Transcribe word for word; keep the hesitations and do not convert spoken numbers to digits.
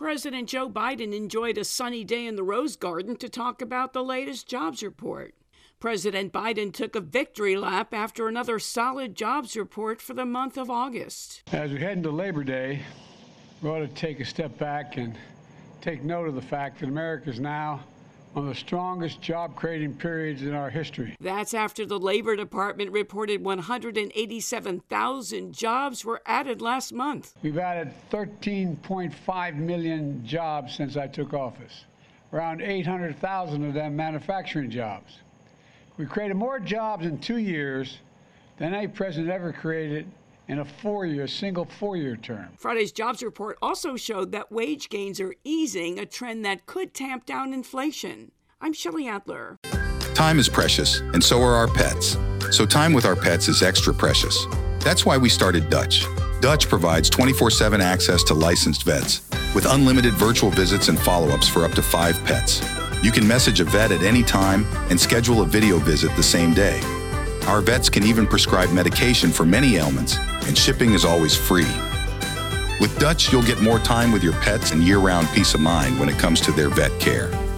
President Joe Biden enjoyed a sunny day in the Rose Garden to talk about the latest jobs report. President Biden took a victory lap after another solid jobs report for the month of August. As we head into Labor Day, we ought to take a step back and take note of the fact that America is now one of the strongest job-creating periods in our history. That's after the Labor Department reported one hundred eighty-seven thousand jobs were added last month. We've added thirteen point five million jobs since I took office, around eight hundred thousand of them manufacturing jobs. We created more jobs in two years than any president ever created in a four-year, single four-year term. Friday's jobs report also showed that wage gains are easing, a trend that could tamp down inflation. I'm Shelley Adler. Time is precious, and so are our pets. So time with our pets is extra precious. That's why we started Dutch. Dutch provides twenty-four seven access to licensed vets, with unlimited virtual visits and follow-ups for up to five pets. You can message a vet at any time and schedule a video visit the same day. Our vets can even prescribe medication for many ailments, and shipping is always free. With Dutch, you'll get more time with your pets and year-round peace of mind when it comes to their vet care.